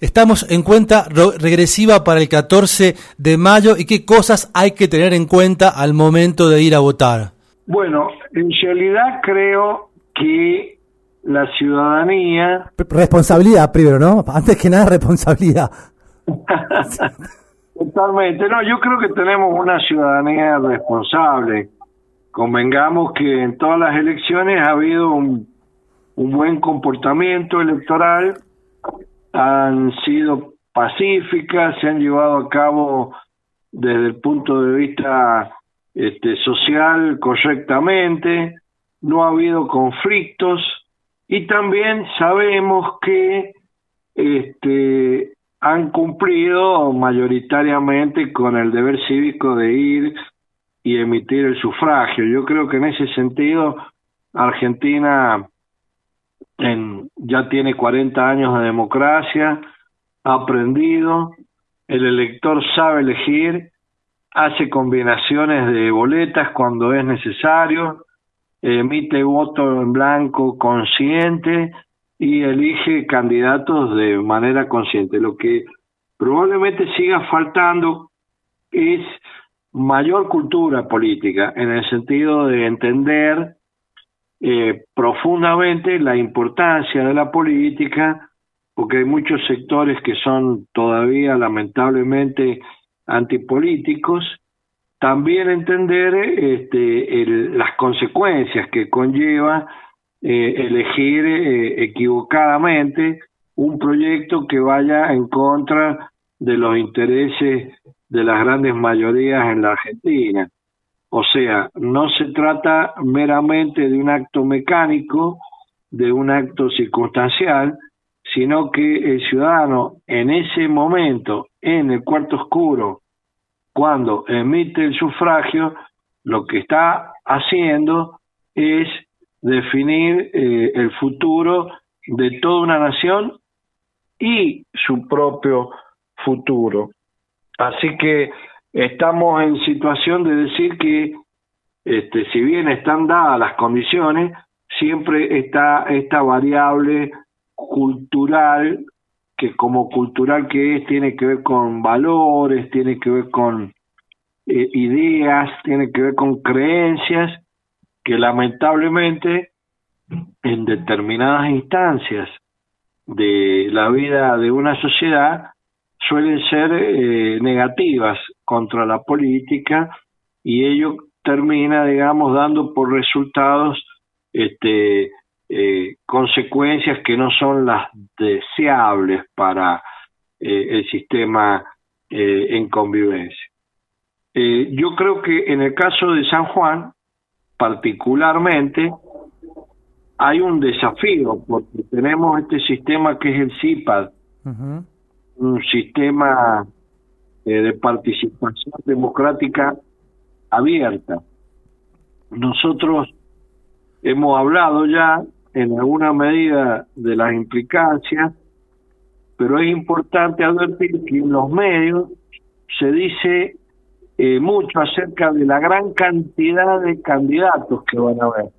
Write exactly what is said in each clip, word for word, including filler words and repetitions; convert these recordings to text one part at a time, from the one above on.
Estamos en cuenta regresiva para el catorce de mayo y qué cosas hay que tener en cuenta al momento de ir a votar. Bueno, en realidad creo que la ciudadanía... Responsabilidad primero, ¿no? Antes que nada, responsabilidad. Totalmente. No, yo creo que tenemos una ciudadanía responsable. Convengamos que en todas las elecciones ha habido un, un buen comportamiento electoral, han sido pacíficas, se han llevado a cabo desde el punto de vista este, social correctamente, no ha habido conflictos y también sabemos que este, han cumplido mayoritariamente con el deber cívico de ir y emitir el sufragio. Yo creo que en ese sentido Argentina en, ya tiene cuarenta años de democracia, ha aprendido, el elector sabe elegir, hace combinaciones de boletas cuando es necesario, emite voto en blanco consciente y elige candidatos de manera consciente. Lo que probablemente siga faltando es mayor cultura política, en el sentido de entender eh, profundamente la importancia de la política, porque hay muchos sectores que son todavía lamentablemente antipolíticos. También entender este, el, las consecuencias que conlleva eh, elegir eh, equivocadamente un proyecto que vaya en contra de los intereses de las grandes mayorías en la Argentina. O sea, no se trata meramente de un acto mecánico, de un acto circunstancial, sino que el ciudadano en ese momento, en el cuarto oscuro, cuando emite el sufragio, lo que está haciendo es definir eh, el futuro de toda una nación y su propio futuro. Así que estamos en situación de decir que, este, si bien están dadas las condiciones, siempre está esta variable cultural, que como cultural que es, tiene que ver con valores, tiene que ver con eh, ideas, tiene que ver con creencias, que lamentablemente en determinadas instancias de la vida de una sociedad suelen ser eh, negativas contra la política, y ello termina, digamos, dando por resultados este eh, consecuencias que no son las deseables para eh, el sistema eh, en convivencia. Eh, yo creo que en el caso de San Juan, particularmente, hay un desafío, porque tenemos este sistema que es el C I P A D, uh-huh. un sistema eh, de participación democrática abierta. Nosotros hemos hablado ya en alguna medida de las implicancias, pero es importante advertir que en los medios se dice eh, mucho acerca de la gran cantidad de candidatos que van a haber.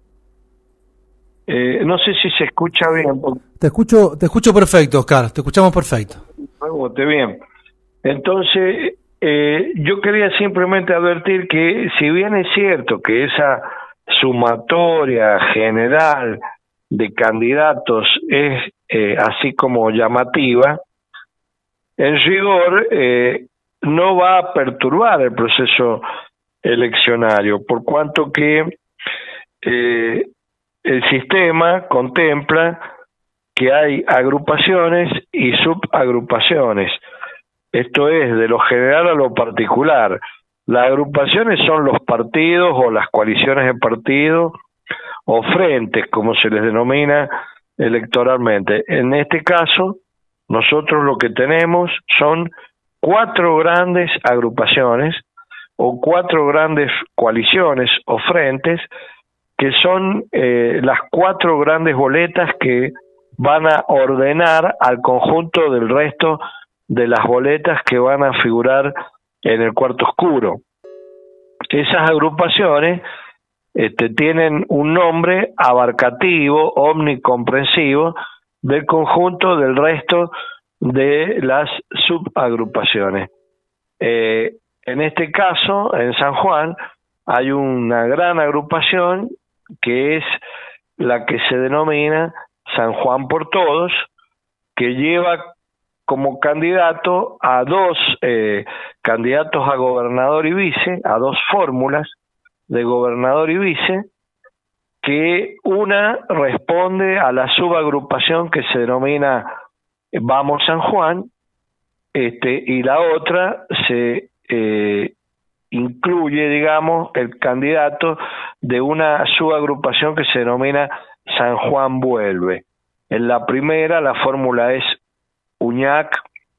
Eh, no sé si se escucha bien. Porque... Te escucho, te escucho perfecto, Oscar, te escuchamos perfecto. Rebote, bien. Entonces, eh, yo quería simplemente advertir que, si bien es cierto que esa sumatoria general de candidatos es eh, así como llamativa, en rigor eh, no va a perturbar el proceso eleccionario, por cuanto que eh, el sistema contempla que hay agrupaciones y subagrupaciones. Esto es, de lo general a lo particular. Las agrupaciones son los partidos o las coaliciones de partidos o frentes, como se les denomina electoralmente. En este caso, nosotros lo que tenemos son cuatro grandes agrupaciones o cuatro grandes coaliciones o frentes, que son eh, las cuatro grandes boletas que van a ordenar al conjunto del resto de las boletas que van a figurar en el cuarto oscuro. Esas agrupaciones este, tienen un nombre abarcativo, omnicomprensivo, del conjunto del resto de las subagrupaciones. Eh, en este caso, en San Juan, hay una gran agrupación que es la que se denomina San Juan por Todos, que lleva como candidato a dos eh, candidatos a gobernador y vice, a dos fórmulas de gobernador y vice, que una responde a la subagrupación que se denomina Vamos San Juan, este, y la otra se eh, incluye, digamos, el candidato de una subagrupación que se denomina San Juan Vuelve. En la primera la fórmula es Uñac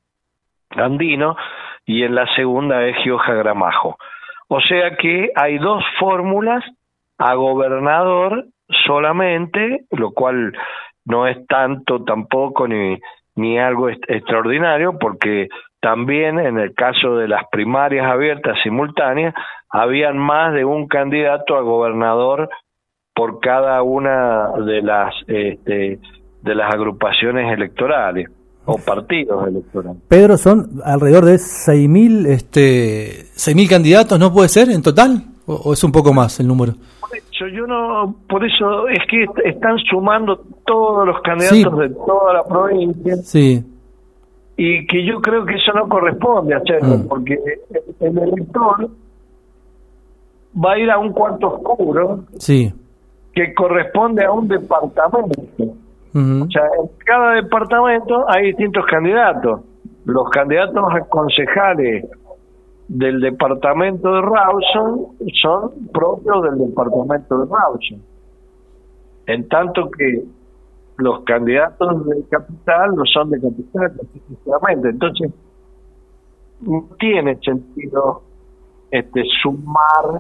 Andino y en la segunda es Gioja Gramajo. O sea que hay dos fórmulas a gobernador solamente, lo cual no es tanto tampoco ni, ni algo est- extraordinario, porque también en el caso de las primarias abiertas simultáneas, habían más de un candidato a gobernador por cada una de las este, de las agrupaciones electorales o partidos electorales. Pedro, son alrededor de seis mil este, seis mil candidatos, ¿no puede ser en total? ¿O, o es un poco más el número? Por eso, yo no, por eso es que est- están sumando todos los candidatos Sí. de toda la provincia, Sí. y que yo creo que eso no corresponde hacerlo, Mm. porque el elector va a ir a un cuarto oscuro Sí. que corresponde a un departamento. Ujú. O sea, en cada departamento hay distintos candidatos. Los candidatos a concejales del departamento de Rawson son propios del departamento de Rawson. En tanto que los candidatos de capital no son de capital, específicamente. Entonces, no tiene sentido este sumar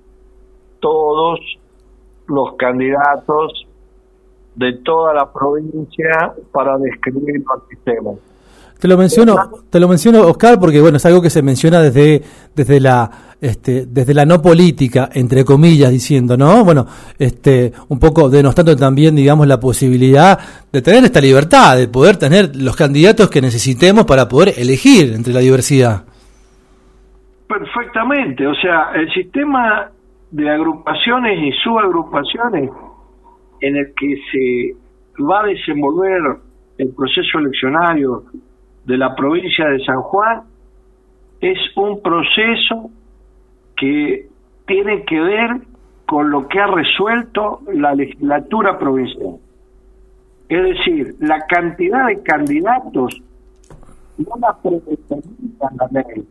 todos los candidatos de toda la provincia para describir los sistemas. Te lo menciono, te lo menciono, Oscar, porque bueno, es algo que se menciona desde desde la este desde la no política, entre comillas, diciendo, ¿no? Bueno, este un poco denostando también, digamos, la posibilidad de tener esta libertad, de poder tener los candidatos que necesitemos para poder elegir entre la diversidad. Perfectamente, o sea, el sistema de agrupaciones y subagrupaciones en el que se va a desenvolver el proceso eleccionario de la provincia de San Juan es un proceso que tiene que ver con lo que ha resuelto la legislatura provincial. Es decir, la cantidad de candidatos no la predetermina la ley.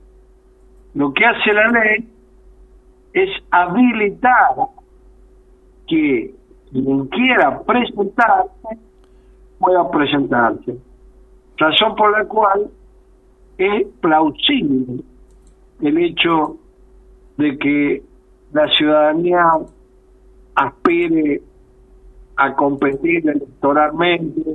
Lo que hace la ley es habilitar que quien quiera presentarse pueda presentarse, razón por la cual es plausible el hecho de que la ciudadanía aspire a competir electoralmente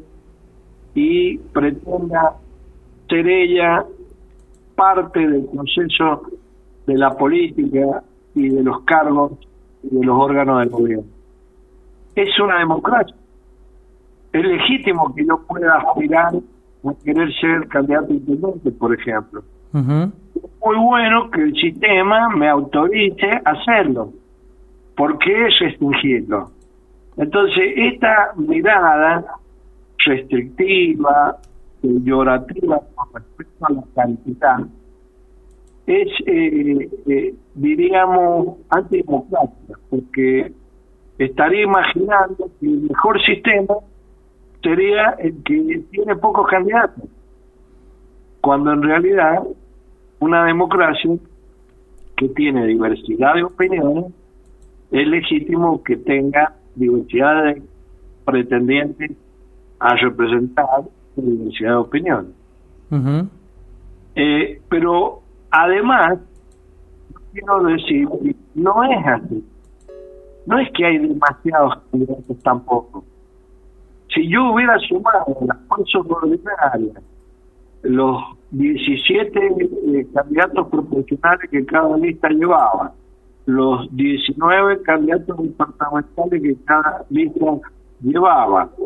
y pretenda ser ella parte del proceso de la política y de los cargos y de los órganos del gobierno. Es una democracia. Es legítimo que yo pueda aspirar a querer ser candidato a intendente, por ejemplo. Uh-huh. Es muy bueno que el sistema me autorice a hacerlo. ¿Por qué restringirlo? Entonces, esta mirada restrictiva, peyorativa con respecto a la cantidad, es, eh, eh, diríamos, antidemocrática, porque estaría imaginando que el mejor sistema sería el que tiene pocos candidatos, cuando en realidad una democracia que tiene diversidad de opiniones es legítimo que tenga diversidad de pretendientes a representar la diversidad de opiniones. Uh-huh. Eh, pero además, quiero decir, no es así. No es que hay demasiados candidatos tampoco. Si yo hubiera sumado las fuerzas ordinarias, los diecisiete eh, candidatos proporcionales que cada lista llevaba, los diecinueve candidatos departamentales que cada lista llevaba,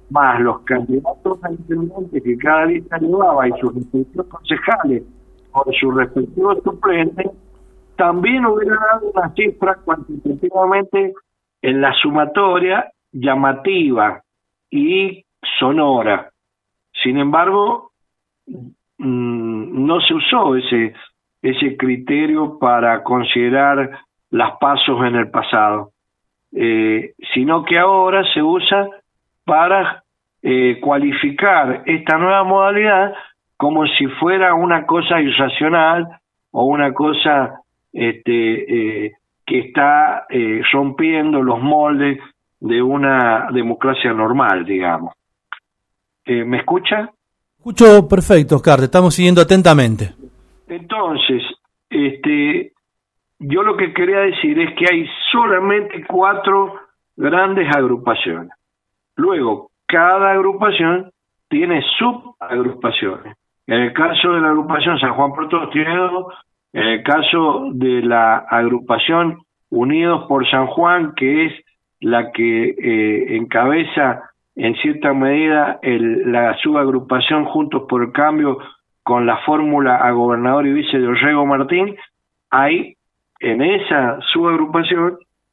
más los candidatos a intendentes que cada lista llevaba y sus respectivos concejales con sus respectivos suplentes, también hubiera dado una cifra cuantitativamente en la sumatoria llamativa y sonora. Sin embargo, no se usó ese ese criterio para considerar las pasos en el pasado, eh, sino que ahora se usa para eh, cualificar esta nueva modalidad como si fuera una cosa irracional o una cosa este, eh, que está eh, rompiendo los moldes de una democracia normal, digamos. Eh, ¿Me escucha? Escucho perfecto, Oscar, te estamos siguiendo atentamente. Entonces, este, yo lo que quería decir es que hay solamente cuatro grandes agrupaciones. Luego, cada agrupación tiene subagrupaciones. En el caso de la agrupación San Juan por Todos tiene dos. En el caso de la agrupación Unidos por San Juan, que es la que eh, encabeza en cierta medida el, la subagrupación Juntos por el Cambio, con la fórmula a gobernador y vice de Orrego Martín, hay en esa subagrupación,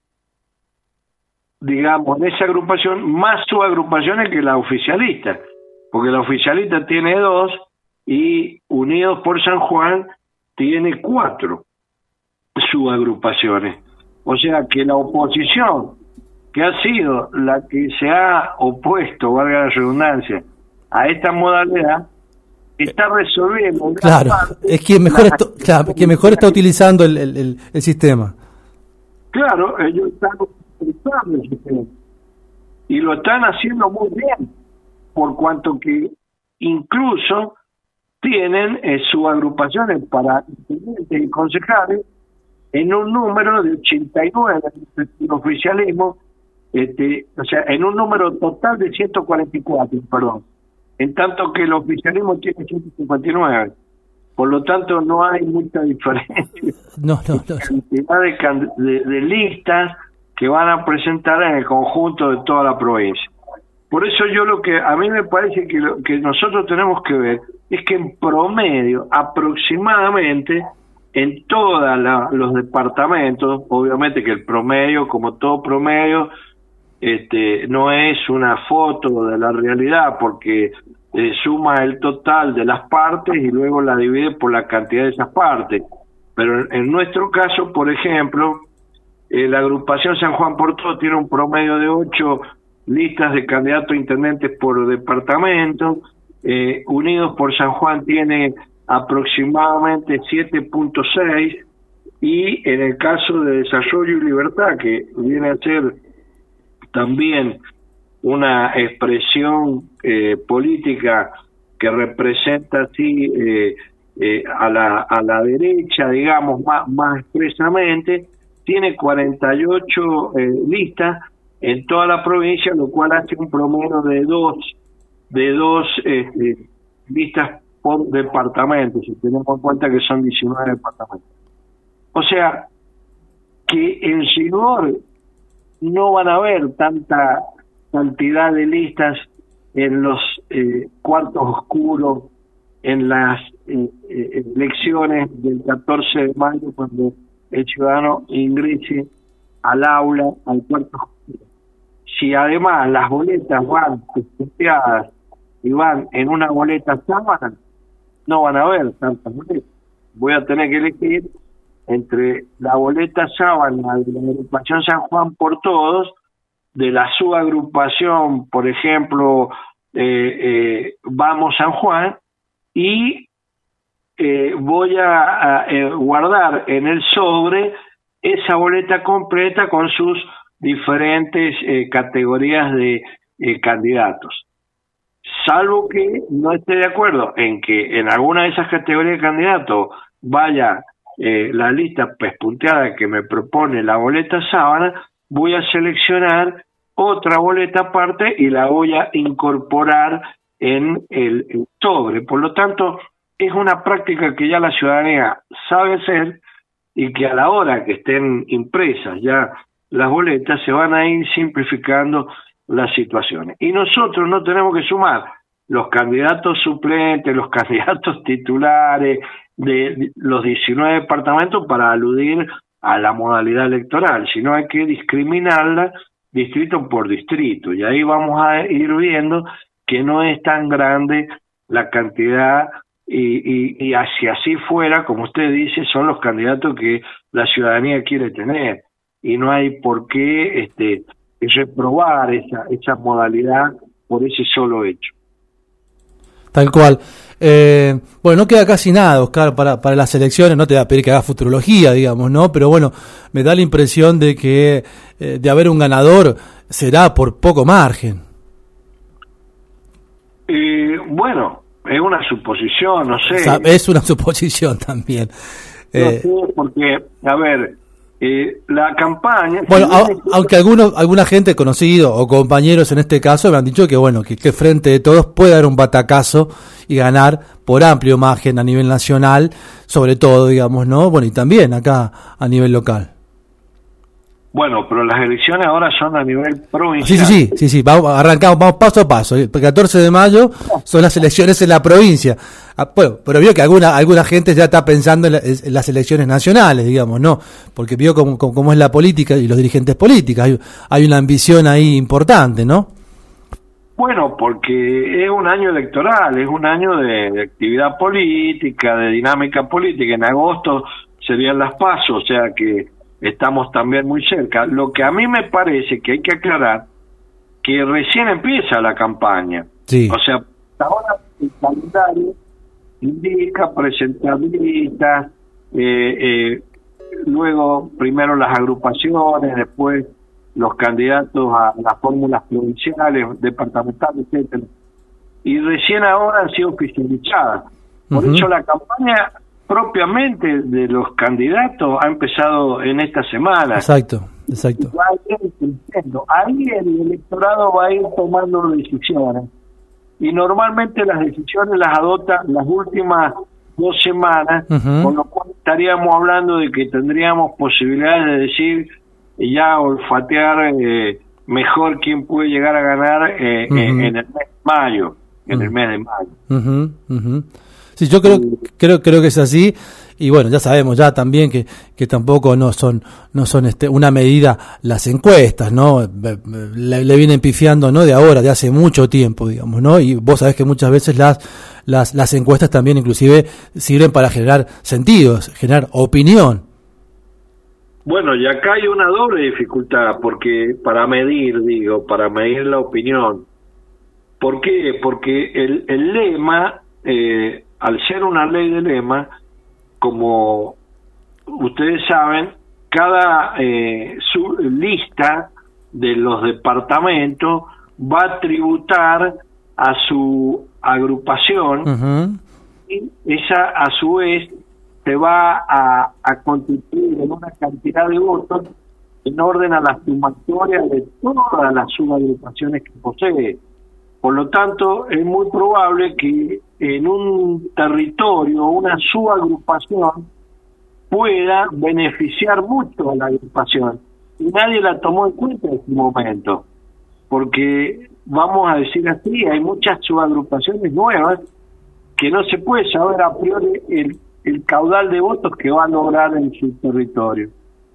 digamos, en esa agrupación, más subagrupaciones que la oficialista, porque la oficialista tiene dos y Unidos por San Juan tiene cuatro subagrupaciones. O sea que la oposición, que ha sido la que se ha opuesto, valga la redundancia, a esta modalidad, está resolviendo. Claro, es quien mejor, está, claro, quien mejor está utilizando el, el, el, el sistema. Claro, ellos están utilizando el sistema. Y lo están haciendo muy bien, por cuanto que incluso tienen eh, subagrupaciones para intendentes y concejales en un número de ochenta y nueve del oficialismo, este, o sea, en un número total de ciento cuarenta y cuatro, perdón. En tanto que el oficialismo tiene ciento cincuenta y nueve. Por lo tanto, no hay mucha diferencia. No, no, no. Cantidad de, de, de listas que van a presentar en el conjunto de toda la provincia. Por eso yo lo que, a mí me parece que lo que nosotros tenemos que ver es que en promedio, aproximadamente, en todos los departamentos, obviamente que el promedio, como todo promedio, Este, no es una foto de la realidad, porque eh, suma el total de las partes y luego la divide por la cantidad de esas partes. Pero en, en nuestro caso, por ejemplo, eh, la agrupación San Juan por Todos tiene un promedio de ocho listas de candidatos a intendentes por departamento. eh, Unidos por San Juan tiene aproximadamente siete punto seis, y en el caso de Desarrollo y Libertad, que viene a ser también una expresión eh, política que representa así eh, eh, a la a la derecha, digamos, más, más expresamente, tiene cuarenta y ocho eh, listas en toda la provincia, lo cual hace un promedio de dos de dos eh, listas por departamento, si tenemos en cuenta que son diecinueve departamentos. O sea, que en rigor no van a haber tanta cantidad de listas en los eh, cuartos oscuros, en las eh, eh, elecciones del catorce de mayo, cuando el ciudadano ingrese al aula, al cuarto oscuro. Si además las boletas van costeadas y van en una boleta sábana, no van a haber tantas boletas. Voy a tener que elegir entre la boleta sábana de la agrupación San Juan por Todos, de la subagrupación, por ejemplo, eh, eh, Vamos San Juan, y eh, voy a, a eh, guardar en el sobre esa boleta completa con sus diferentes eh, categorías de eh, candidatos. Salvo que no esté de acuerdo en que en alguna de esas categorías de candidatos vaya eh, la lista pespunteada que me propone la boleta sábana, voy a seleccionar otra boleta aparte y la voy a incorporar en el, el sobre. Por lo tanto, es una práctica que ya la ciudadanía sabe hacer y que a la hora que estén impresas ya las boletas se van a ir simplificando las situaciones. Y nosotros no tenemos que sumar los candidatos suplentes, los candidatos titulares de, de los diecinueve departamentos para aludir a la modalidad electoral, sino hay que discriminarla distrito por distrito, y ahí vamos a ir viendo que no es tan grande la cantidad, y, y, y si así fuera, como usted dice, son los candidatos que la ciudadanía quiere tener, y no hay por qué este, reprobar esa, esa modalidad por ese solo hecho. Tal cual. Eh, bueno, no queda casi nada, Oscar, para, para las elecciones. No te va a pedir que hagas futurología, digamos, ¿no? Pero bueno, me da la impresión de que eh, de haber un ganador será por poco margen. Eh, bueno, es una suposición, no sé. O sea, es una suposición también. No Eh, sé, porque, a ver, eh, la campaña... Bueno, si a, bien- aunque algunos, alguna gente conocido o compañeros en este caso me han dicho que bueno, que, que frente de todos puede dar un batacazo y ganar por amplio margen a nivel nacional, sobre todo, digamos, ¿no? Bueno, y también acá a nivel local. Bueno, pero las elecciones ahora son a nivel Sí, provincial. sí, sí, sí, sí, vamos, arrancamos, vamos paso a paso. El catorce de mayo son las elecciones en la provincia. Ah, bueno, pero vio que alguna alguna gente ya está pensando en, la- en las elecciones nacionales, digamos, ¿no? Porque vio cómo, cómo, cómo es la política y los dirigentes políticos. Hay, hay una ambición ahí importante, ¿no? Bueno, porque es un año electoral, es un año de, de actividad política, de dinámica política. En agosto serían las PASO, o sea que estamos también muy cerca. Lo que a mí me parece que hay que aclarar, que recién empieza la campaña. Sí. O sea, ahora el calendario indica presentar listas, eh, eh, luego primero las agrupaciones, después los candidatos a las fórmulas provinciales, departamentales, etcétera. Y recién ahora han sido oficializadas. Por Ujú. eso la campaña propiamente de los candidatos ha empezado en esta semana. Exacto, exacto. Va a ir creciendo. Ahí el electorado va a ir tomando decisiones. Y normalmente las decisiones las adoptan las últimas dos semanas, Ujú. con lo cual estaríamos hablando de que tendríamos posibilidades de decir, ya olfatear eh, mejor quién puede llegar a ganar eh, Ujú. eh, en el mes de mayo, en el Ujú. mes de mayo. Ujú, ujú. Sí, yo creo, creo, creo que es así, y bueno, ya sabemos ya también que, que tampoco no son, no son este, una medida las encuestas, ¿no? Le, le vienen pifiando, ¿no? De ahora, de hace mucho tiempo, digamos, ¿no? Y vos sabés que muchas veces las, las, las encuestas también inclusive sirven para generar sentidos, generar opinión. Bueno, y acá hay una doble dificultad, porque para medir, digo, para medir la opinión. ¿Por qué? Porque el, el lema, eh, al ser una ley de lema, como ustedes saben, cada eh, su lista de los departamentos va a tributar a su agrupación, Ujú. y esa a su vez se va a, a constituir en una cantidad de votos en orden a la sumatoria de todas las subagrupaciones que posee. Por lo tanto, es muy probable que en un territorio una subagrupación pueda beneficiar mucho a la agrupación. Y nadie la tomó en cuenta en ese momento. Porque, vamos a decir así, hay muchas subagrupaciones nuevas que no se puede saber a priori el, el caudal de votos que va a lograr en su territorio.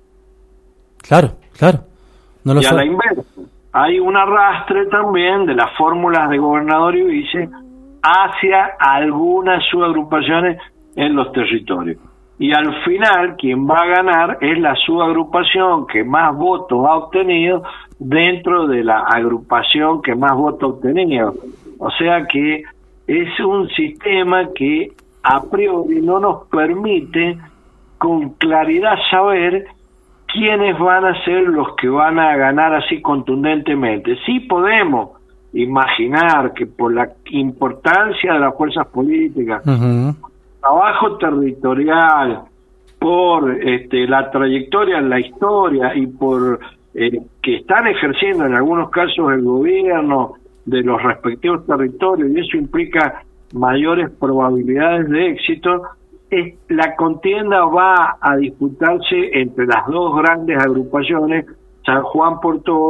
Claro, claro. No lo Y a la sabe. inversa, hay un arrastre también de las fórmulas de gobernador y vice hacia algunas subagrupaciones en los territorios. Y al final, quien va a ganar es la subagrupación que más votos ha obtenido dentro de la agrupación que más votos ha obtenido. O sea que es un sistema que a priori no nos permite con claridad saber quiénes van a ser los que van a ganar así contundentemente. Sí podemos imaginar que por la importancia de las fuerzas políticas, Ujú. trabajo territorial, por este, la trayectoria en la historia y por eh, que están ejerciendo en algunos casos el gobierno de los respectivos territorios, y eso implica mayores probabilidades de éxito, es, la contienda va a disputarse entre las dos grandes agrupaciones, San Juan por Todos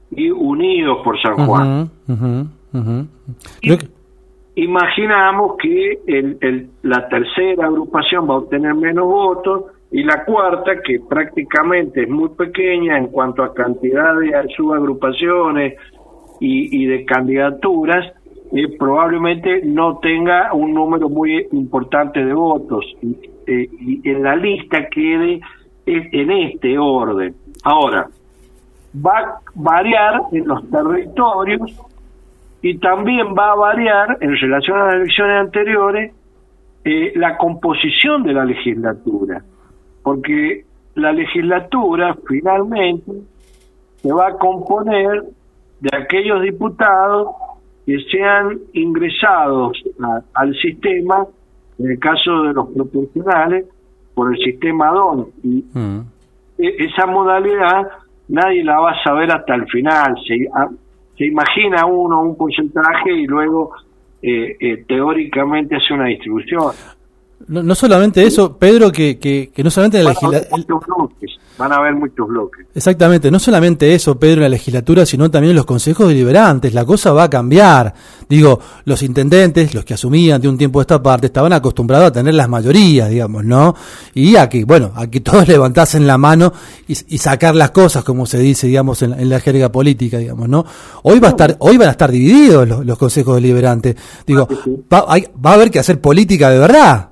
y Unidos por San Juan. Uh-huh, uh-huh, uh-huh. Y imaginamos que el, el, la tercera agrupación va a obtener menos votos y la cuarta, que prácticamente es muy pequeña en cuanto a cantidad de subagrupaciones y, y de candidaturas, eh, probablemente no tenga un número muy importante de votos y, eh, y en la lista quede en este orden. Ahora, va a variar en los territorios y también va a variar en relación a las elecciones anteriores eh, la composición de la legislatura, porque la legislatura finalmente se va a componer de aquellos diputados que sean ingresados a, al sistema, en el caso de los proporcionales, por el sistema D O N. Y mm. esa modalidad nadie la va a saber hasta el final. Se, a, se imagina uno un porcentaje y luego eh, eh, teóricamente hace una distribución. No, no solamente eso, Pedro, que, que, que no solamente en la legislatura... Van a haber muchos bloques. Exactamente, no solamente eso, Pedro, en la legislatura, sino también en los consejos deliberantes. La cosa va a cambiar. Digo, los intendentes, los que asumían de un tiempo a esta parte, estaban acostumbrados a tener las mayorías, digamos, ¿no? Y a que, bueno, a que todos levantasen la mano y, y sacar las cosas, como se dice, digamos, en, en la jerga política, digamos, ¿no? Hoy va a estar, hoy van a estar divididos los, los consejos deliberantes. Digo, va, hay, va a haber que hacer política de verdad.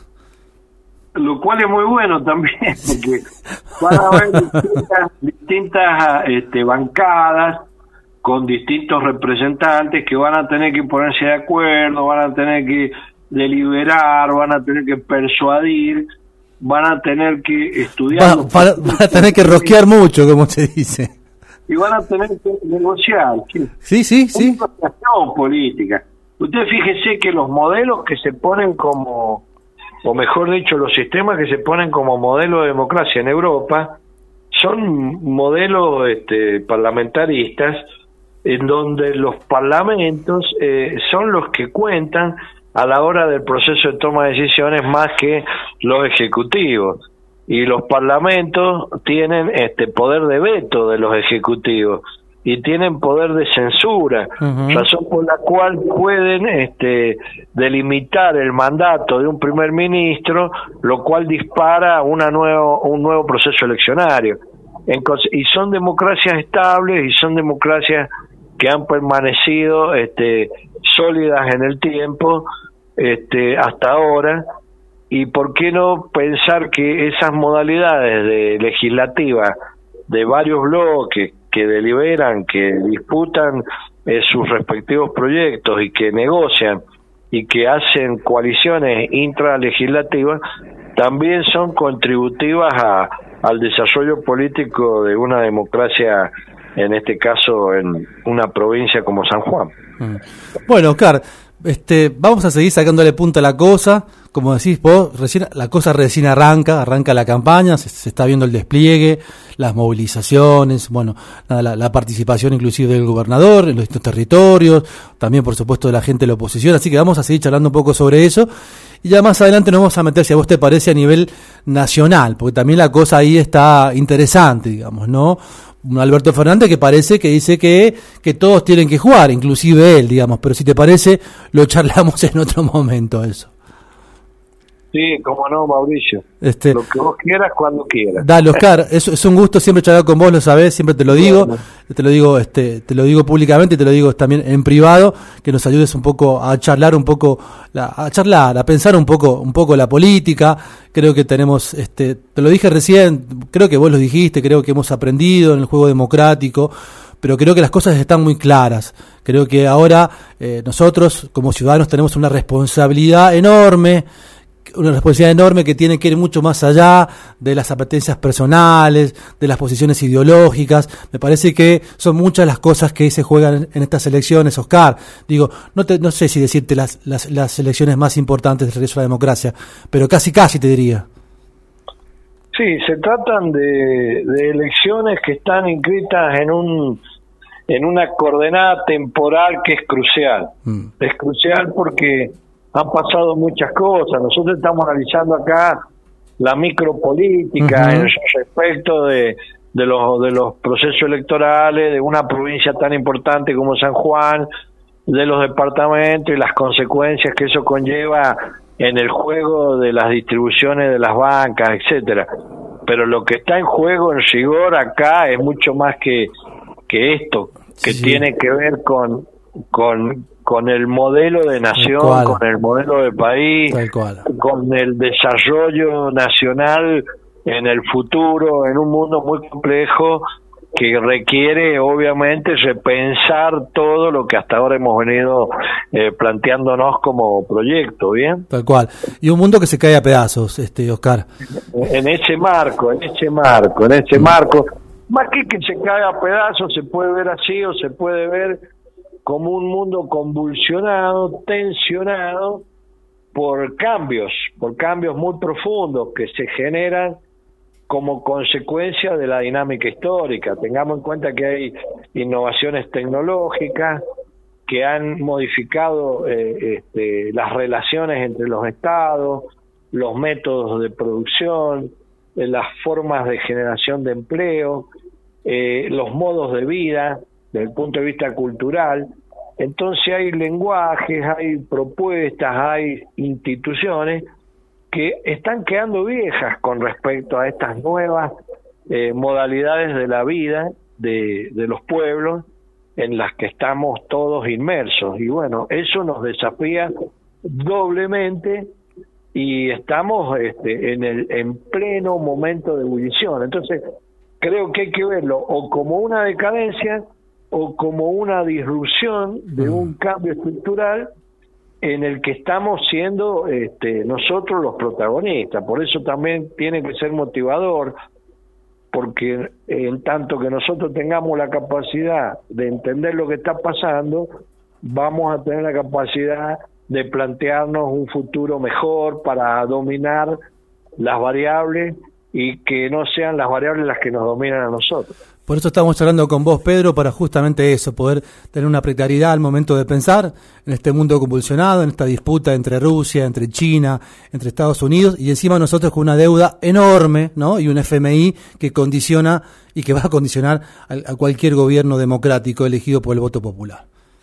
Lo cual es muy bueno también, porque van a haber distintas, distintas este, bancadas con distintos representantes que van a tener que ponerse de acuerdo, van a tener que deliberar, van a tener que persuadir, van a tener que estudiar. Va, para, van a tener que rosquear mucho, como se dice. Y van a tener que negociar. Sí, sí, sí. Es una negociación política. Usted fíjese que los modelos que se ponen como... o mejor dicho, los sistemas que se ponen como modelo de democracia en Europa son modelos este, parlamentaristas en donde los parlamentos eh, son los que cuentan a la hora del proceso de toma de decisiones más que los ejecutivos, y los parlamentos tienen este poder de veto de los ejecutivos y tienen poder de censura, uh-huh. razón por la cual pueden este, delimitar el mandato de un primer ministro, lo cual dispara una nuevo, un nuevo proceso eleccionario. En, y son democracias estables y son democracias que han permanecido este, sólidas en el tiempo este, hasta ahora. Y por qué no pensar que esas modalidades de legislativa de varios bloques que deliberan, que disputan eh, sus respectivos proyectos y que negocian y que hacen coaliciones intralegislativas, también son contributivas a, al desarrollo político de una democracia, en este caso en una provincia como San Juan. Bueno, Oscar, este, vamos a seguir sacándole punta a la cosa. Como decís vos, recién, la cosa recién arranca, arranca la campaña, se, se está viendo el despliegue, las movilizaciones, bueno, la, la participación inclusive del gobernador en los distintos territorios, también por supuesto de la gente de la oposición, así que vamos a seguir charlando un poco sobre eso, y ya más adelante nos vamos a meter, si a vos te parece, a nivel nacional, porque también la cosa ahí está interesante, digamos, ¿no? Un Alberto Fernández que parece que dice que, que todos tienen que jugar, inclusive él, digamos, pero si te parece, lo charlamos en otro momento eso. Sí, cómo no, Mauricio. Este, lo que vos quieras, cuando quieras. Dale, Oscar, es, es un gusto siempre charlar con vos, lo sabés, siempre te lo digo, bueno. te lo digo, este, te lo digo públicamente y te lo digo también en privado, que nos ayudes un poco a charlar un poco, la, a charlar, a pensar un poco, un poco la política. Creo que tenemos, este, te lo dije recién, creo que vos lo dijiste, creo que hemos aprendido en el juego democrático, pero creo que las cosas están muy claras. Creo que ahora eh, nosotros como ciudadanos tenemos una responsabilidad enorme, una responsabilidad enorme que tiene que ir mucho más allá de las apetencias personales, de las posiciones ideológicas. Me parece que son muchas las cosas que se juegan en estas elecciones, Oscar. Digo, no te, no sé si decirte las, las, las elecciones más importantes del regreso a la democracia, pero casi casi te diría. Sí, se tratan de, de elecciones que están inscritas en un en una coordenada temporal que es crucial. Mm. Es crucial porque han pasado muchas cosas. Nosotros estamos analizando acá la micropolítica uh-huh. en respecto de, de los de los procesos electorales de una provincia tan importante como San Juan, de los departamentos y las consecuencias que eso conlleva en el juego de las distribuciones de las bancas, etcétera. Pero lo que está en juego en rigor acá es mucho más que que esto, que sí. tiene que ver con con con el modelo de nación, con el modelo de país, con el desarrollo nacional en el futuro, en un mundo muy complejo que requiere obviamente repensar todo lo que hasta ahora hemos venido eh, planteándonos como proyecto, ¿bien? Tal cual. Y un mundo que se cae a pedazos, este Oscar. En ese marco, en ese marco, en ese marco, más que que se cae a pedazos, se puede ver así o se puede ver como un mundo convulsionado, tensionado por cambios, por cambios muy profundos que se generan como consecuencia de la dinámica histórica. Tengamos en cuenta que hay innovaciones tecnológicas que han modificado eh, este, las relaciones entre los estados, los métodos de producción, eh, las formas de generación de empleo, eh, los modos de vida desde el punto de vista cultural. Entonces hay lenguajes, hay propuestas, hay instituciones que están quedando viejas con respecto a estas nuevas eh, modalidades de la vida de, de los pueblos en las que estamos todos inmersos. Y bueno, eso nos desafía doblemente y estamos este, en el en pleno momento de ebullición. Entonces, creo que hay que verlo o como una decadencia o como una disrupción de un cambio estructural en el que estamos siendo este, nosotros los protagonistas. Por eso también tiene que ser motivador, porque en tanto que nosotros tengamos la capacidad de entender lo que está pasando, vamos a tener la capacidad de plantearnos un futuro mejor para dominar las variables y que no sean las variables las que nos dominan a nosotros. Por eso estamos hablando con vos, Pedro, para justamente eso, poder tener una precariedad al momento de pensar en este mundo convulsionado, en esta disputa entre Rusia, entre China, entre Estados Unidos, y encima nosotros con una deuda enorme, ¿no? Y un F M I que condiciona y que va a condicionar a, a cualquier gobierno democrático elegido por el voto popular.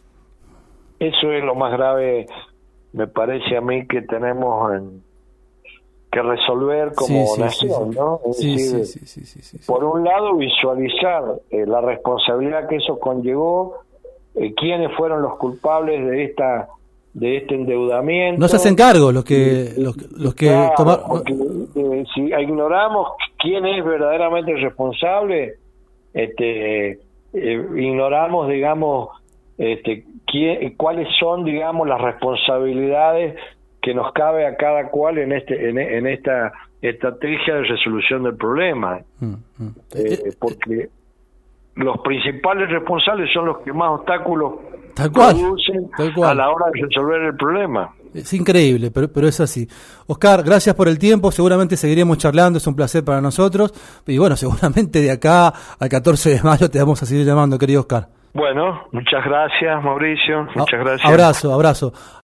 Eso es lo más grave, me parece a mí, que tenemos en que resolver como sí, sí, nación, sí, sí. ¿no? Es sí, decir, sí, sí, sí, sí, sí. por un lado, visualizar eh, la responsabilidad que eso conllevó, eh, quiénes fueron los culpables de esta de este endeudamiento. No se hacen cargo los que los, los que claro, tomaron. Porque, eh, si ignoramos quién es verdaderamente el responsable, este, eh, ignoramos, digamos, este, quién, cuáles son, digamos, las responsabilidades que nos cabe a cada cual en este en, en esta estrategia de resolución del problema. Mm, mm. Eh, porque los principales responsables son los que más obstáculos tal cual, producen tal cual. a la hora de resolver el problema. Es increíble, pero, pero es así. Oscar, gracias por el tiempo, seguramente seguiremos charlando, es un placer para nosotros, y bueno, seguramente de acá al catorce de mayo te vamos a seguir llamando, querido Oscar. Bueno, muchas gracias, Mauricio, muchas gracias. Abrazo, abrazo.